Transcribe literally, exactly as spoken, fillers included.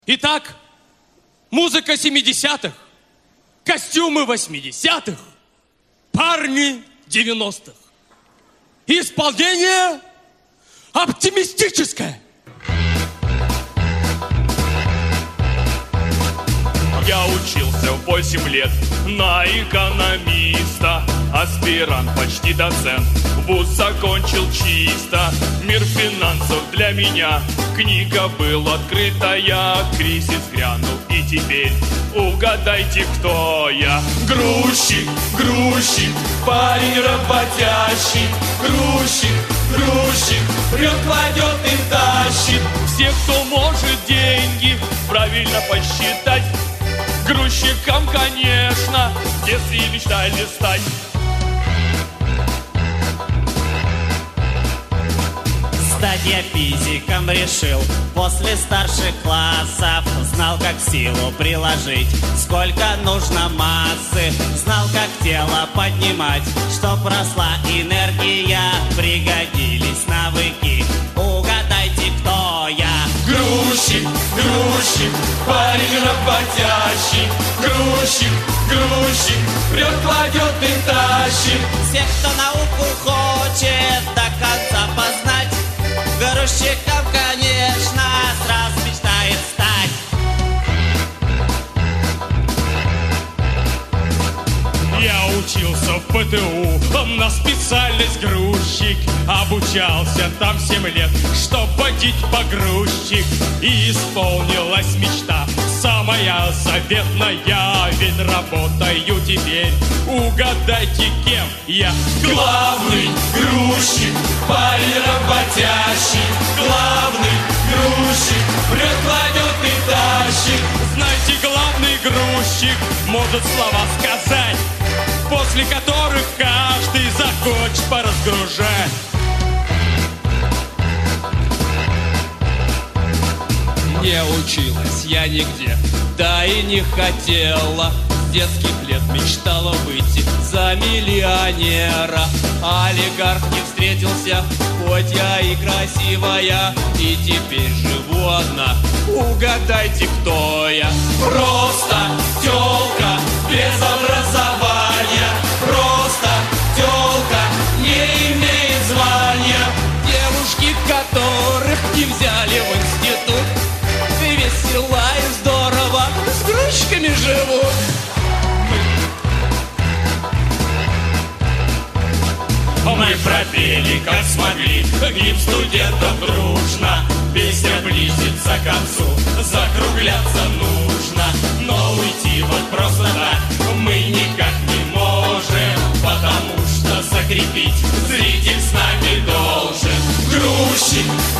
Итак, музыка семидесятых, костюмы восьмидесятых, парни девяностых. Исполнение оптимистическое. Я учился в восемь лет на экономиста, аспирант, почти доцент, вуз закончил чисто. Мир финансов для меня, книга была открытая. Кризис грянул, и теперь угадайте, кто я. Грузчик, грузчик, парень работящий. Грузчик, грузчик, прет, кладет и тащит. Все, кто может деньги правильно посчитать, грузчикам, конечно, в детстве мечтали стать. Стать я физиком решил после старших классов. Знал, как силу приложить, сколько нужно массы. Знал, как тело поднимать, чтоб росла энергия. Пригодились навыки, угадайте, кто я. Грузчик, грузчик, парень работящий. Грузчик, грузчик, прет, кладет и тащит. Все, кто науку хочет до конца познать, грузчиком, конечно, сразу мечтает стать. Я учился в пэ тэ у на специальность грузчик. Обучался там семь лет, чтоб водить погрузчик. И исполнилась мечта самая заветная, ведь работаю теперь, угадайте, кем я. Главный грузчик, парень работящий. Главный грузчик, прет, кладет и тащит. Знаете, главный грузчик может слова сказать, после которых каждый захочет поразгружать. Не училась я нигде, да и не хотела. С детских лет мечтала выйти за миллионера. Олигарх не встретился, хоть я и красивая, и теперь живу одна, угадайте, кто я. Просто тёлка без образования. Просто тёлка не имеет звания. Девушки, которых не взяли в институт, весела и здорово с грузчиками живут. Мы пропели, как смогли, гимн студентов дружно. Песня близится к концу, закругляться нужно. Но уйти вот просто так мы никак не можем, потому что закрепить зритель с нами должен. Грузчик,